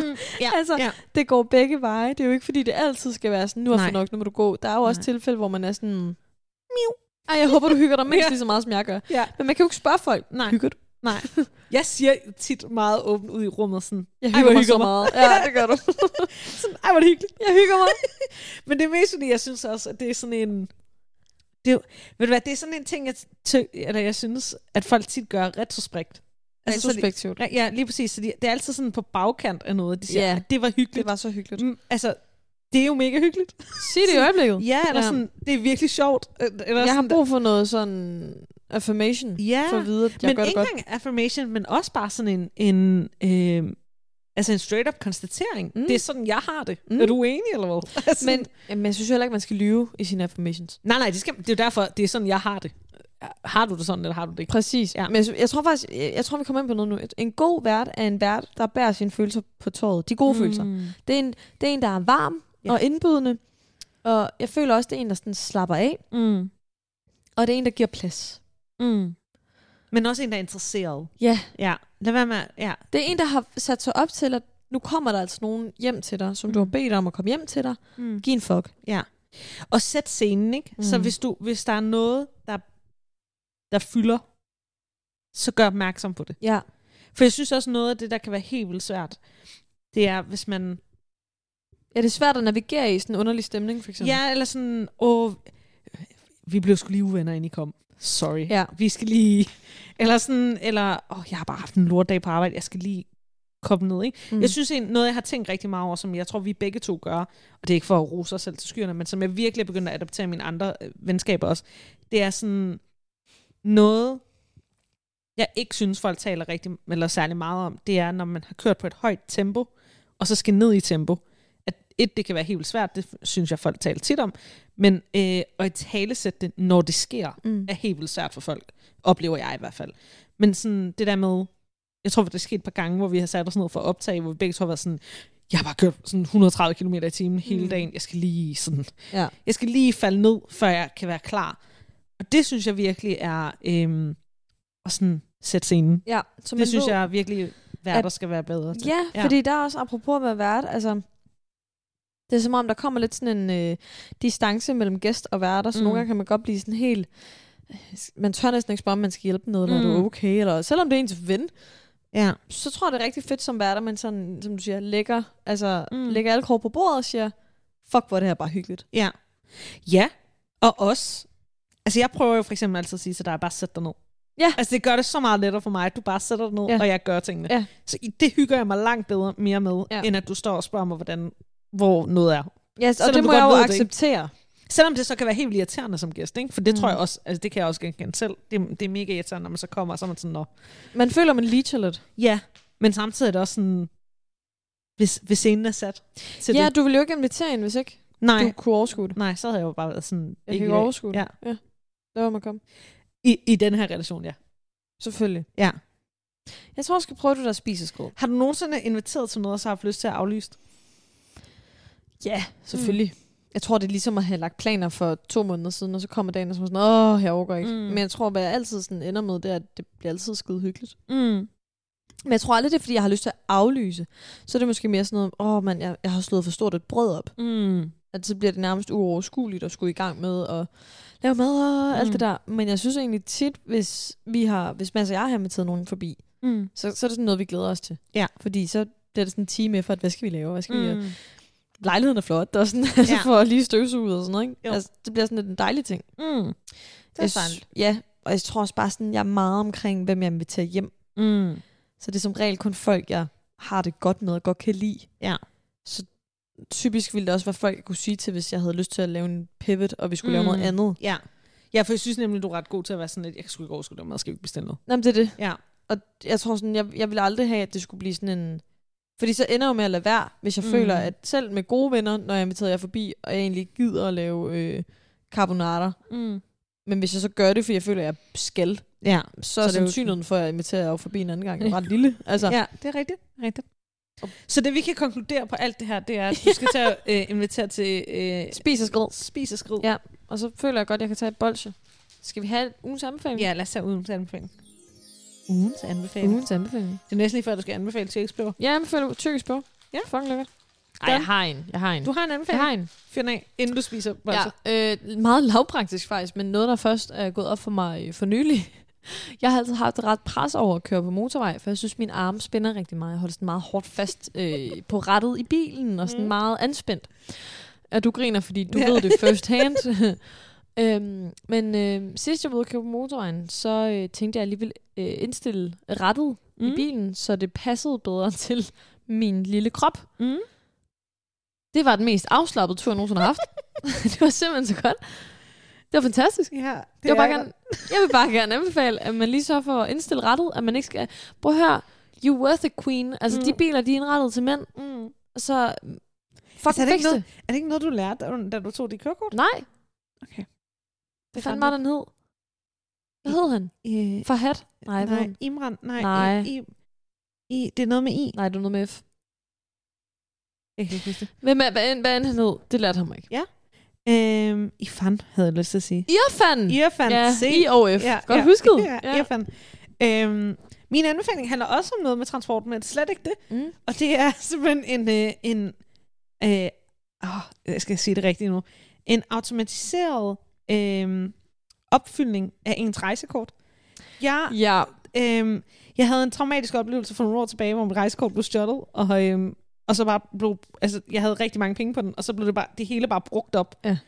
Det går begge veje. Det er jo ikke, fordi det altid skal være sådan, nu er det nok, nu må du gå. Der er jo også tilfælde, hvor man er sådan, miu. Ej, jeg håber, du hygger dig mindst lige så meget, som jeg gør. Ja. Men man kan jo ikke spørge folk, hygger du? Nej. Jeg siger tit meget åbent ud i rummet sådan, Jeg hygger mig så meget. Ja, det gør du. sådan, ej, hvor det hyggeligt. Jeg hygger mig. Men det er mest fordi, jeg synes også, at det er sådan en... ved du hvad, det er sådan en ting, jeg synes, at folk tit gør retrospekt. Retrospektivt. Ja, lige præcis. Så det er altid sådan på bagkant af noget. De siger, at det var hyggeligt. Det var så hyggeligt. Altså, det er jo mega hyggeligt. Sig det i øjeblikket. Ja, eller sådan, det er virkelig sjovt. Eller jeg har brug for noget sådan affirmation. Ja, for at vide, at jeg gør det godt. Men ikke engang affirmation, men også bare sådan en straight-up konstatering. Det er sådan, jeg har det. Er du enig, eller hvad? Altså, men jeg synes heller ikke, man skal lyve i sine affirmations. Nej, det er jo derfor, det er sådan, jeg har det. Har du det sådan, eller har du det ikke? Præcis. Ja. Men jeg tror faktisk, vi kommer ind på noget nu. En god vært er en vært, der bærer sine følelser på tøjet. De gode følelser. Det er en, der er varm og indbydende. Og jeg føler også, det er en, der sådan slapper af. Og det er en, der giver plads. Men også en, der er interesseret. Ja. Lad være med, ja. Det er en, der har sat sig op til, at nu kommer der altså nogen hjem til dig, som du har bedt om at komme hjem til dig. Giv en fuck. Ja. Og sæt scenen, ikke? Så hvis der er noget, der fylder, så gør opmærksom på det. Ja. For jeg synes også, noget af det, der kan være helt vildt svært, det er, hvis man... Ja, det er svært at navigere i sådan en underlig stemning, for eksempel. Ja, eller sådan, vi blev sgu lige uvenner, inden I kom. Sorry. Ja. Vi skal lige... Eller jeg har bare haft en lortdag på arbejde, jeg skal lige komme ned, ikke? Jeg synes, noget jeg har tænkt rigtig meget over, som jeg tror, vi begge to gør, og det er ikke for at rose os selv til skyerne, men som jeg virkelig er begyndt at adaptere mine andre venskaber også, det er sådan noget, jeg ikke synes, folk taler rigtig, eller særlig meget om, det er, når man har kørt på et højt tempo, og så skal ned i tempo. At det kan være helt vildt svært, det synes jeg, folk taler tit om, men at italesætte det, når det sker, er helt vildt svært for folk, oplever jeg i hvert fald. Men sådan det der med, jeg tror, det er sket et par gange, hvor vi har sat os ned for at optage, hvor vi begge to har været sådan, jeg har bare kørt sådan 130 km i timen hele dagen, jeg skal lige falde ned, før jeg kan være klar. Og det synes jeg virkelig er at sådan sætte scenen. Ja, det synes jeg virkelig, værter skal være bedre til. Ja, fordi der er også, apropos at være vært, altså, det er som om, der kommer lidt sådan en distance mellem gæst og værter, så nogle gange kan man godt blive sådan helt, man tør næsten ikke spørge, om man skal hjælpe med noget, eller er du okay, eller selvom det er ens ven, så tror jeg, det er rigtig fedt som værter, man sådan, som du siger, lægger alle krog på bordet og siger, fuck, hvor er det her bare hyggeligt. Ja, og også, altså jeg prøver jo for eksempel altid at sige til dig, bare sæt dig ned. Ja. Altså det gør det så meget lettere for mig, at du bare sætter dig ned, og jeg gør tingene. Ja. Så det hygger jeg mig langt mere med, end at du står og spørger mig, hvor noget er. Ja, og det må jeg jo acceptere. Selvom det så kan være helt irriterende som gæst, ikke? For det tror jeg også, altså det kan jeg også genkende selv. Det er mega irriterende, når man så kommer, og så er man sådan, nå. Man føler, man leacher lidt. Ja, men samtidig er det også sådan, hvis scenen er sat til det. Ja, du ville jo ikke invitere en, hvis ikke du kunne overskue det. Nej, så havde jeg jo bare været sådan... Jeg kan overskue det. Ja. Der var man komme. I den her relation, ja. Selvfølgelig. Ja. Jeg tror, jeg skal prøve det der spiseskål. Har du nogensinde inviteret til noget, og så har haft lyst til at aflyse? Ja, selvfølgelig. Jeg tror, det er ligesom at have lagt planer for 2 måneder siden, og så kommer dagen, og så er sådan, jeg overgår ikke. Men jeg tror, hvad jeg altid sådan ender med, det er, at det bliver altid skide hyggeligt. Men jeg tror aldrig, det er, fordi jeg har lyst til at aflyse. Så er det måske mere sådan noget, jeg har slået for stort et brød op. At så bliver det nærmest uoverskueligt at skulle i gang med at lave mad og alt det der. Men jeg synes egentlig tit, hvis Mads og jeg har inviteret nogen forbi, så er det sådan noget, vi glæder os til. Ja. Fordi så bliver det sådan en time efter, hvad skal vi lave? Hvad skal vi lejligheden er flot, og sådan, altså for at lige støvsuge og sådan noget, ikke? Altså, det bliver sådan lidt en dejlig ting. Det er sandt. Ja, og jeg tror også bare sådan, jeg er meget omkring, hvem jeg inviterer hjem. Så det er som regel kun folk, jeg har det godt med og godt kan lide. Ja. Så typisk ville det også være folk, jeg kunne sige til, hvis jeg havde lyst til at lave en pivot, og vi skulle lave noget andet. Ja. Ja, for jeg synes nemlig, du er ret god til at være sådan lidt, jeg kan sgu ikke overskue det, og skal vi ikke bestille noget. Jamen, det er det. Ja. Og jeg tror sådan, jeg ville aldrig have, at det skulle blive sådan en... Fordi så ender jeg med at lade være, hvis jeg føler, at selv med gode venner, når jeg inviterer jer forbi, og jeg egentlig gider at lave carbonara. Men hvis jeg så gør det, fordi jeg føler, at jeg skal, så er sandsynligheden for, at jeg inviterer jer forbi en anden gang ret lille. Altså. Ja, det er rigtigt. Så det vi kan konkludere på alt det her, det er, at du skal tage invitere til spis og skrid. Ja, og så føler jeg godt, at jeg kan tage et bolsje. Skal vi have ugens anbefaling? Ja, lad os tage ugens anbefaling. Ugens anbefaling. Det er næsten lige før, du skal anbefale tyrkisk bøger. Ja, jeg anbefaler tyrkisk bøger. Ja, fucking lækkert. Ej, jeg har en. Du har en anbefaling? Jeg har en. Fyr den af, inden du spiser bolsjer. Ja, meget lavpraktisk faktisk, men noget, der først er gået op for mig for nylig. Jeg har altid haft ret pres over at køre på motorvej, for jeg synes, min arme spænder rigtig meget. Jeg holder sådan meget hårdt fast på rattet i bilen, og sådan meget anspændt. Og du griner, fordi du ved det first hand. Men sidst jeg var ude at køre på motorvejen, så tænkte jeg alligevel indstille rattet i bilen, så det passede bedre til min lille krop. Det var den mest afslappede tur, jeg nogensinde har haft. Det var simpelthen så godt. Det var fantastisk. Ja, jeg vil bare gerne anbefale, at man lige så for at indstille rettet, at man ikke skal... Prøv at høre, you worth a queen. Altså, de biler, de er indrettet til mænd. Så fucking altså, fix det. Er det ikke noget, du lærte, da du tog dit kørekort? Nej. Okay. Hvad fanden var den hed? Hvad hed han? Farhad? Nej, Imran. Nej. Det er noget med I. Nej, det er noget med F. Jeg kan ikke huske det. Hvad han hed? Det lærte han mig ikke. Ja. Ifan havde jeg lyst til at sige. Irfan! Ja, I-O-F. Godt husket. Ja. Irfan. Min anbefaling handler også om noget med transport, men slet ikke det. Og det er simpelthen jeg skal sige det rigtigt nu. En automatiseret opfyldning af ens rejsekort. Jeg havde en traumatisk oplevelse for nogle år tilbage, hvor mit rejsekort blev stjålet, og så bare blev, altså jeg havde rigtig mange penge på den, og så blev det hele bare brugt op. Ja.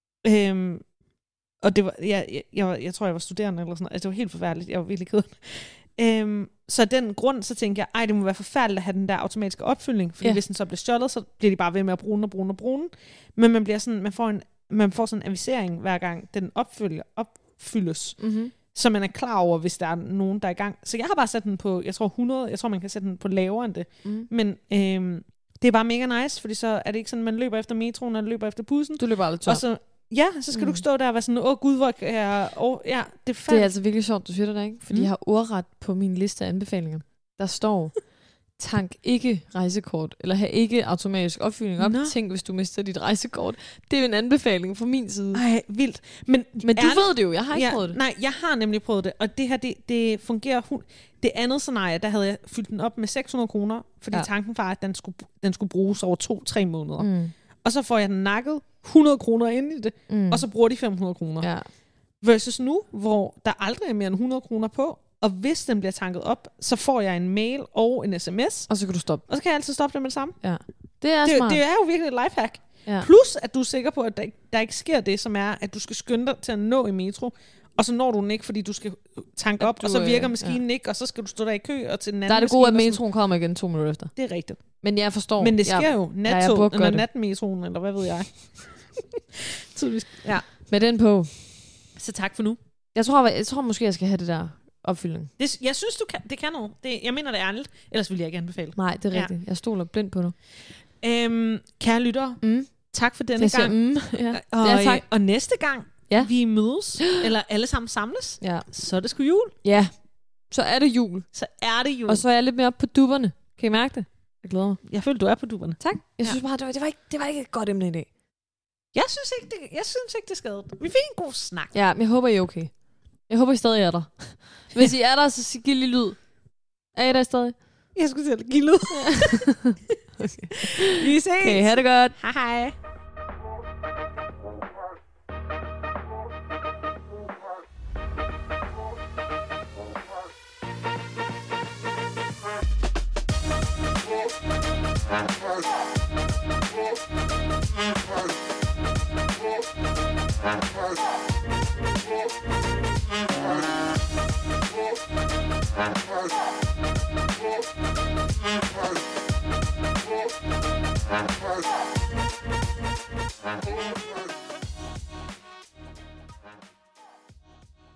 Og det var, jeg tror jeg var studerende eller sådan noget. Altså det var helt forfærdeligt. Jeg var virkelig ked. Så af den grund, så tænkte jeg, det må være forfærdeligt at have den der automatiske opfyldning, fordi hvis den så bliver stjålet, så bliver de bare ved med at bruge den. Men man bliver sådan, man får sådan en avisering hver gang den opfyldes. Så man er klar over, hvis der er nogen, der er i gang. Så jeg har bare sat den på, jeg tror 100, jeg tror man kan sætte den på lavere end det. Men det er bare mega nice, fordi så er det ikke sådan, man løber efter metroen, og løber efter bussen. Du løber aldrig tom. Og så skal du ikke stå der og være sådan, gud, hvor jeg... Det er altså virkelig sjovt, du siger det der, ikke? Fordi jeg har ordret på min liste af anbefalinger. Der står, tank ikke rejsekort, eller have ikke automatisk opfyldning op. Tænk, hvis du mister dit rejsekort. Det er en anbefaling fra min side. Ej, vildt. Men du ved det jo, jeg har ikke prøvet det. Nej, jeg har nemlig prøvet det, og det her, det fungerer... Det andet scenarie, der havde jeg fyldt den op med 600 kroner, fordi tanken var, at den skulle bruges over 2-3 måneder. Og så får jeg den nakket 100 kroner ind i det, og så bruger de 500 kroner. Ja. Versus nu, hvor der aldrig er mere end 100 kroner på, og hvis den bliver tanket op, så får jeg en mail og en sms. Og så kan du stoppe. Og så kan jeg altid stoppe det med det samme. Ja. Det er smart. Det er jo virkelig et lifehack. Ja. Plus, at du er sikker på, at der ikke sker det, som er, at du skal skynde dig til at nå i metro, og så når du den ikke, fordi du skal tanke op, og så virker maskinen ikke, og så skal du stå der i kø, og til den anden. Der er det gode, at metroen kommer igen 2 minutter efter. Det er rigtigt. Men jeg forstår. Men det sker jo nattog, eller natmetroen, eller hvad ved jeg. Ja. Med den på. Så tak for nu. Jeg tror måske, jeg skal have det der opfyldning. Jeg synes, det kan noget. Jeg mener det ærligt. Ellers vil jeg ikke anbefale. Nej, det er rigtigt. Jeg stoler blind på dig. Kære lyttere, tak for denne gang. Tak. Og næste gang, vi mødes, eller alle sammen samles, så er det sgu jul. Ja, så er det jul. Og så er jeg lidt mere op på dupperne. Kan I mærke det? Jeg glæder mig. Jeg føler, du er på dupperne. Tak. Jeg synes bare, det var ikke et godt emne i dag. Jeg synes ikke, det er skadet. Vi fik en god snak. Ja, men jeg håber, I er okay. Jeg håber, I stadig er der. Hvis I er der, så giv lige lyd. Er I der stadig? Jeg skulle sige, at give lyd. Okay. Vi ses. Okay, ha' det godt. Hej. Hej.